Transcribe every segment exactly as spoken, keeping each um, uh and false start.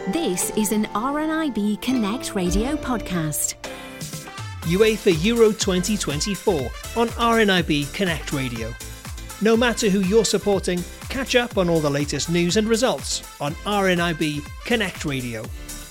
This is an R N I B Connect radio podcast. UEFA Euro twenty twenty-four on R N I B Connect Radio. No matter who you're supporting, catch up on all the latest news and results on R N I B Connect Radio.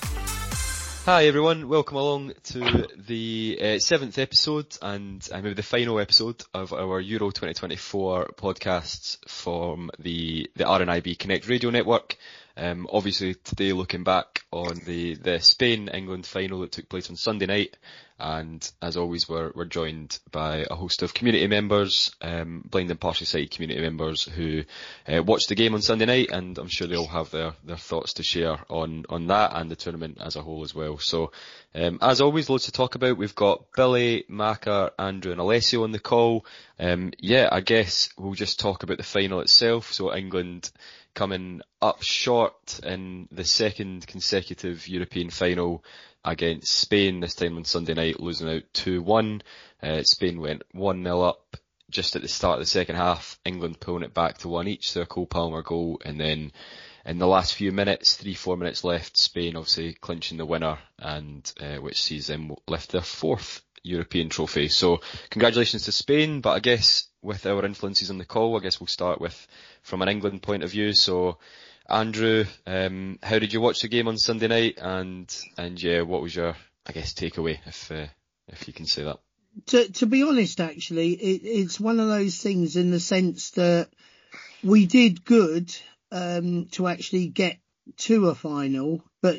Hi everyone, welcome along to the uh, seventh episode and uh, maybe the final episode of our Euro twenty twenty-four podcasts from the, the R N I B Connect Radio Network. Um, obviously today looking back on the, the Spain-England final that took place on Sunday night, and as always we're, we're joined by a host of community members, um, blind and partially sighted community members who uh, watched the game on Sunday night, and I'm sure they all have their, their thoughts to share on, on that and the tournament as a whole as well. So um, as always, loads to talk about. We've got Billy, Maka, Andrew and Alessio on the call. Um, yeah, I guess we'll just talk about the final itself. So England coming up short in the second consecutive European final against Spain, this time on Sunday night, losing out two one. Uh, Spain went one nil up just at the start of the second half, England pulling it back to one each, so a Cole Palmer goal, and then in the last few minutes, three, four minutes left, Spain obviously clinching the winner, and uh, which sees them lift their fourth European trophy. So congratulations to Spain, but I guess with our influences on the call, I guess we'll start with from an England point of view. So Andrew, um, how did you watch the game on Sunday night, and and yeah, what was your, I guess, takeaway, if uh, if you can say that? To to be honest, actually, it, it's one of those things in the sense that we did good um, to actually get to a final, but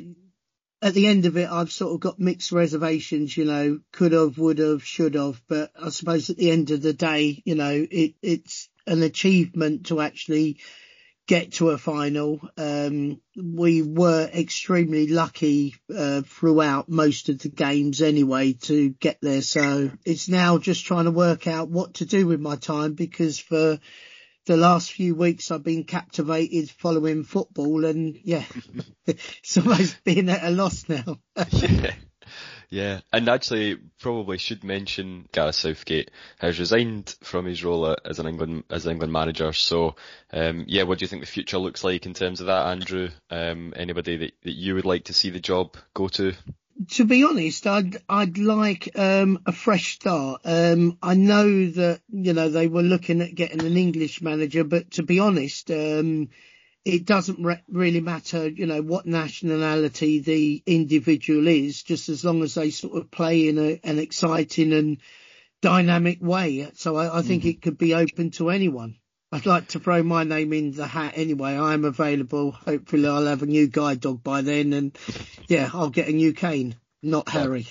at the end of it, I've sort of got mixed reservations, you know, could have, would have, should have. But I suppose at the end of the day, you know, it, it's an achievement to actually get to a final. Um, we were extremely lucky uh, throughout most of the games anyway to get there. So it's now just trying to work out what to do with my time, because for the last few weeks I've been captivated following football, and yeah, it's almost been at a loss now. yeah. Yeah, and actually probably should mention Gareth Southgate has resigned from his role as an England as an England manager. So um, yeah, what do you think the future looks like in terms of that, Andrew? Um, anybody that, that you would like to see the job go to? To be honest, I'd I'd like um, a fresh start. Um, I know that, you know, they were looking at getting an English manager, but to be honest, um, it doesn't re- really matter, you know, what nationality the individual is, just as long as they sort of play in a, an exciting and dynamic way. So I, I think mm. it could be open to anyone. I'd like to throw my name in the hat anyway. I am available. Hopefully I'll have a new guide dog by then, and yeah, I'll get a new cane, not Harry.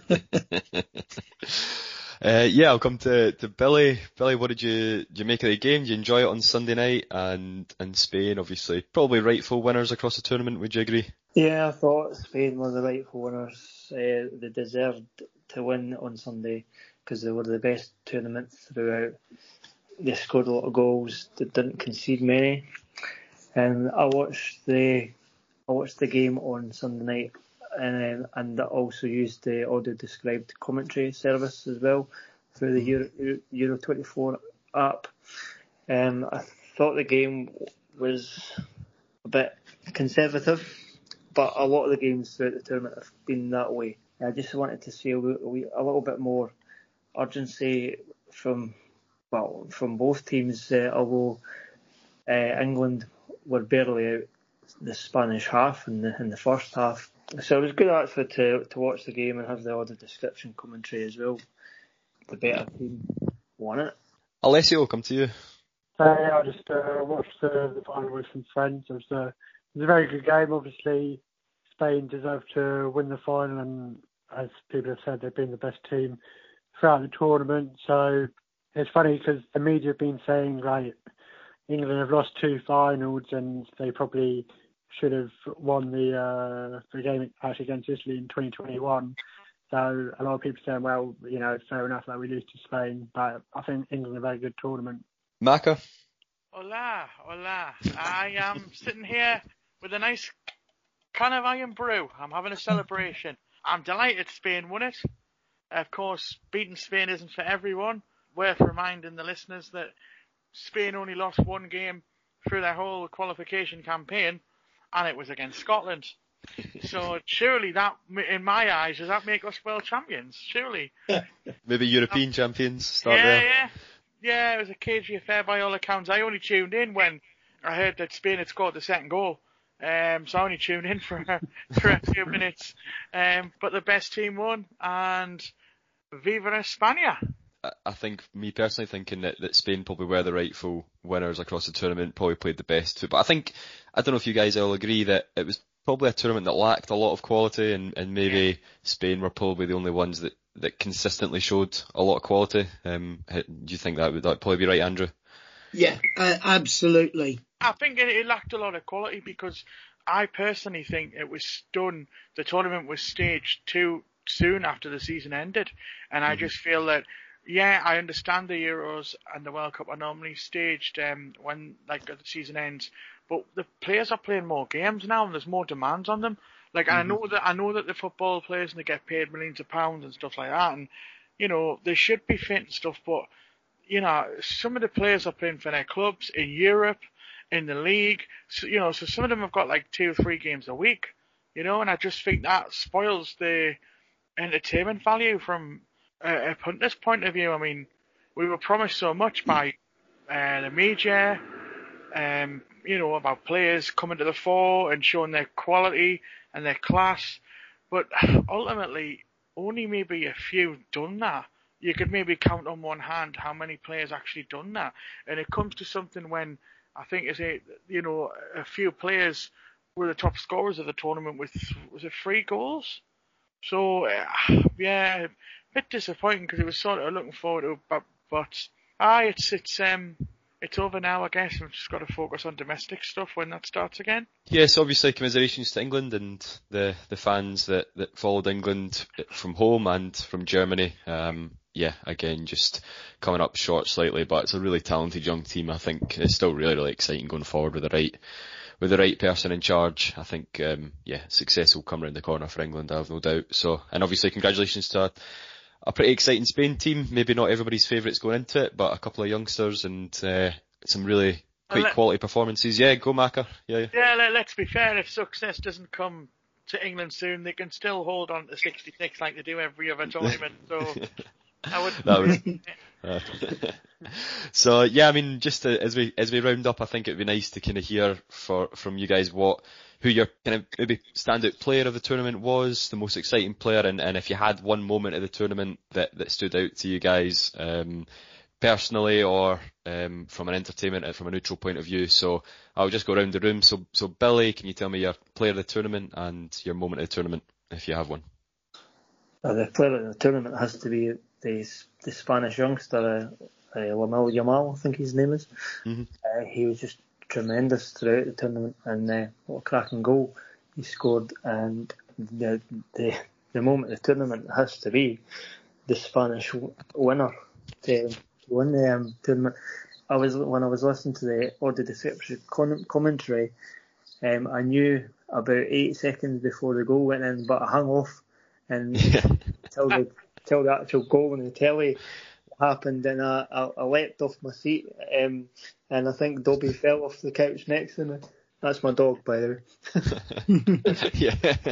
uh, yeah, I'll come to, to Billy. Billy, what did you, did you make of the game? Did you enjoy it on Sunday night? And, and Spain, obviously, probably rightful winners across the tournament, would you agree? Yeah, I thought Spain were the rightful winners. Uh, they deserved to win on Sunday because they were the best tournament throughout. They scored a lot of goals, they didn't concede many. And I watched the I watched the game on Sunday night, and and I also used the audio described commentary service as well through the Euro, Euro twenty-four app. Um, I thought the game was a bit conservative, but a lot of the games throughout the tournament have been that way. I just wanted to see a, wee, a little bit more urgency from well from both teams, uh, although uh, England were barely out the Spanish half in the in the first half. So it was good actually to to watch the game and have the audio description commentary as well. The better team won it. Alessio, come to you. Uh, I just uh, watched the, the final with some friends. It was, a, it was a very good game. Obviously, Spain deserved to win the final, and as people have said, they've been the best team throughout the tournament. So it's funny because the media have been saying, like, England have lost two finals and they probably should have won the uh, the game actually against Italy in twenty twenty-one. So a lot of people saying, well, you know, fair enough that we lose to Spain, but I think England a very good tournament. Maka? Hola, hola. I am sitting here with a nice can of iron brew. I'm having a celebration. I'm delighted Spain won it. Of course, beating Spain isn't for everyone. Worth reminding the listeners that Spain only lost one game through their whole qualification campaign, and it was against Scotland. So surely that, in my eyes, does that make us world champions? Surely. Maybe European um, champions start yeah, there. Yeah, yeah. It was a cagey affair by all accounts. I only tuned in when I heard that Spain had scored the second goal. Um, so I only tuned in for for a few minutes. Um, but the best team won, and Viva España. I think, me personally thinking that, that Spain probably were the rightful winners across the tournament, probably played the best too. But I think, I don't know if you guys all agree that it was probably a tournament that lacked a lot of quality, and, and maybe yeah. Spain were probably the only ones that, that consistently showed a lot of quality. Um, do you think that would that probably be right, Andrew? Yeah, uh, absolutely. I think it, it lacked a lot of quality because I personally think it was done, the tournament was staged too soon after the season ended. And I mm-hmm. just feel that, yeah, I understand the Euros and the World Cup are normally staged um, when like the season ends, but the players are playing more games now and there's more demands on them. Like mm-hmm. I know that I know that the football players and they get paid millions of pounds and stuff like that, and you know they should be fit and stuff. But you know some of the players are playing for their clubs in Europe, in the league. So, you know, so some of them have got like two or three games a week. You know, and I just think that spoils the entertainment value from a, a punter's point of view. I mean, we were promised so much by uh, the media, um, you know, about players coming to the fore and showing their quality and their class. But ultimately, only maybe a few done that. You could maybe count on one hand how many players actually done that. And it comes to something when I think it's a, you know, a few players were the top scorers of the tournament with, was it three goals? So, uh, yeah, a bit disappointing because it was sort of looking forward to, but, but ah, it's, it's, um, it's over now, I guess. We've just got to focus on domestic stuff when that starts again. Yes, obviously commiserations to England and the, the fans that, that followed England from home and from Germany. Um, yeah, again, just coming up short slightly, but it's a really talented young team. I think it's still really, really exciting going forward with the right, with the right person in charge. I think, um, yeah, success will come around the corner for England, I have no doubt. So, and obviously congratulations to a, a pretty exciting Spain team. Maybe not everybody's favourites going into it, but a couple of youngsters and, uh, some really quite let, quality performances. Yeah, go Macca. Yeah, yeah. Let, let's be fair. If success doesn't come to England soon, they can still hold on to sixty-six like they do every other tournament. So. I would. That was, uh, so yeah, I mean, just to, as we as we round up, I think it'd be nice to kind of hear for from you guys what who your kind of maybe standout player of the tournament was, the most exciting player, and, and if you had one moment of the tournament that, that stood out to you guys, um, personally or um, from an entertainment and from a neutral point of view. So I'll just go around the room. So so Billy, can you tell me your player of the tournament and your moment of the tournament if you have one? Uh, the player of the tournament has to be the the Spanish youngster, uh, uh, Lamine Yamal, I think his name is. Mm-hmm. Uh, he was just tremendous throughout the tournament, and uh, what a cracking goal he scored. And the the the moment of the tournament has to be the Spanish w- winner to win the um, tournament. I was when I was listening to the audio description con- commentary, um, I knew about eight seconds before the goal went in, but I hung off and till the till the actual goal on the telly happened, and I, I, I leapt off my seat, um, and I think Dobby fell off the couch next to me. That's my dog, by the way. Yeah.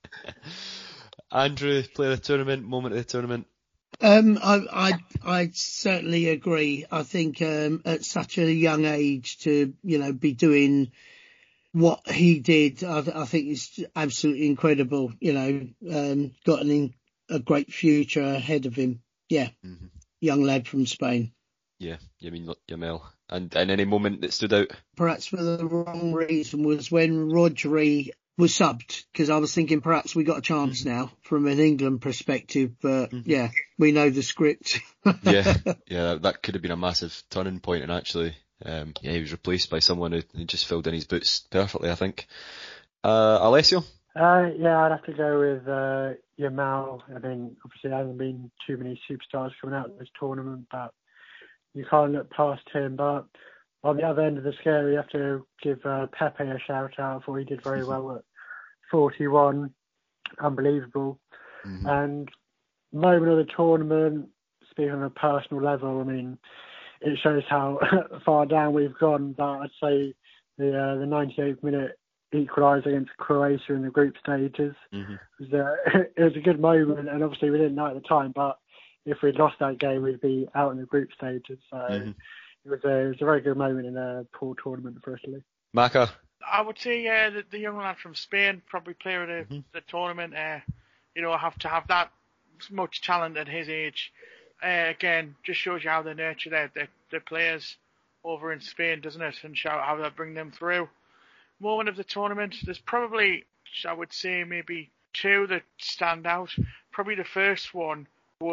Andrew, player of the tournament, moment of the tournament. Um, I, I, I certainly agree. I think um, at such a young age to, you know, be doing what he did, I, I think it's absolutely incredible. You know, um, got an in, a great future ahead of him. Yeah, mm-hmm. Young lad from Spain. Yeah, you mean Yamal. And, and any moment that stood out? Perhaps for the wrong reason was when Rodri was subbed, because I was thinking perhaps we got a chance mm-hmm. now from an England perspective, but mm-hmm. yeah, we know the script. yeah, yeah, that could have been a massive turning point, and actually, um, yeah, he was replaced by someone who, who just filled in his boots perfectly, I think. Uh, Alessio? Uh, yeah, I'd have to go with uh, Yamal. I mean, obviously there hasn't been too many superstars coming out of this tournament, but you can't look past him. But on the other end of the scale, you have to give uh, Pepe a shout out for he did very well at forty-one. Unbelievable. Mm-hmm. And moment of the tournament, speaking on a personal level, I mean, it shows how far down we've gone. But I'd say the uh, the ninety-eighth minute equalised against Croatia in the group stages. Mm-hmm. It was, a, it was a good moment, and obviously we didn't know at the time, but if we'd lost that game, we'd be out in the group stages. So mm-hmm. it was a it was a very good moment in a poor tournament for Italy. Maka? I would say, yeah, the, the young lad from Spain, probably player of the, mm-hmm. the tournament. Uh, you know, have to have that much talent at his age. Uh, again, just shows you how they nurture their, their, their players over in Spain, doesn't it? And show how they bring them through. Moment of the tournament, there's probably, I would say, maybe two that stand out. Probably the first one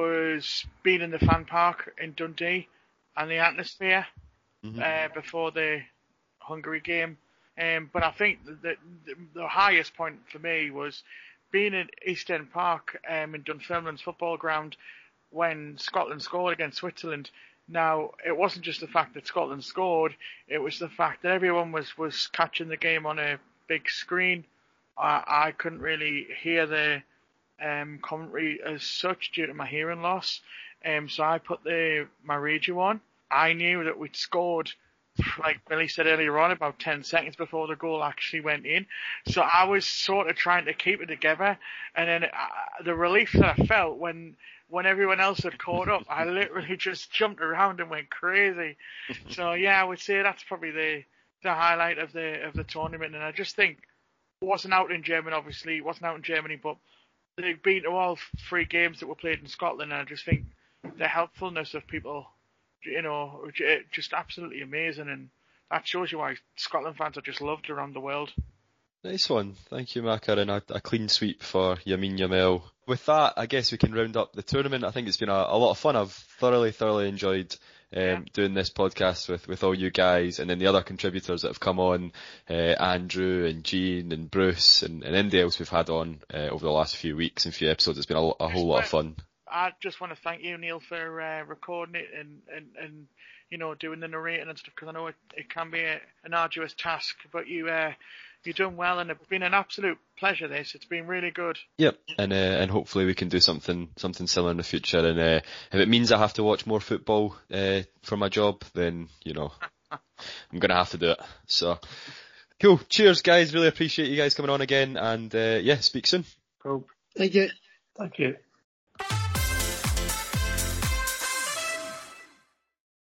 was being in the fan park in Dundee and the atmosphere mm-hmm. uh, before the Hungary game. Um, but I think the, the, the highest point for me was being in East End Park um, in Dunfermline's football ground when Scotland scored against Switzerland. Now, it wasn't just the fact that Scotland scored, it was the fact that everyone was, was catching the game on a big screen. I, I couldn't really hear the um, commentary as such due to my hearing loss. Um, so I put the my radio on. I knew that we'd scored, like Billy said earlier on, about ten seconds before the goal actually went in. So I was sort of trying to keep it together. And then uh, the relief that I felt when when everyone else had caught up, I literally just jumped around and went crazy. So yeah, I would say that's probably the the highlight of the of the tournament. And I just think it wasn't out in Germany, obviously, it wasn't out in Germany, but they've been to all three games that were played in Scotland, and I just think the helpfulness of people, you know, just absolutely amazing, and that shows you why Scotland fans are just loved around the world. Nice one. Thank you, Maka, and a, a clean sweep for Yamin Yamal. With that, I guess we can round up the tournament. I think it's been a, a lot of fun. I've thoroughly, thoroughly enjoyed um, yeah. doing this podcast with, with all you guys, and then the other contributors that have come on, uh, Andrew and Jean and Bruce and, and anybody else we've had on uh, over the last few weeks and few episodes. It's been a, a whole lot of fun. I just want to thank you, Neil, for uh, recording it and, and, and, you know, doing the narrating and stuff, because I know it, it can be a, an arduous task, but you, uh, you've done well, and it's been an absolute pleasure, this. It's been really good. Yep, and uh, and hopefully we can do something something similar in the future, and uh, if it means I have to watch more football uh, for my job, then, you know, I'm going to have to do it. So, cool. Cheers, guys. Really appreciate you guys coming on again, and uh, yeah, speak soon. Cool. Thank you. Thank you.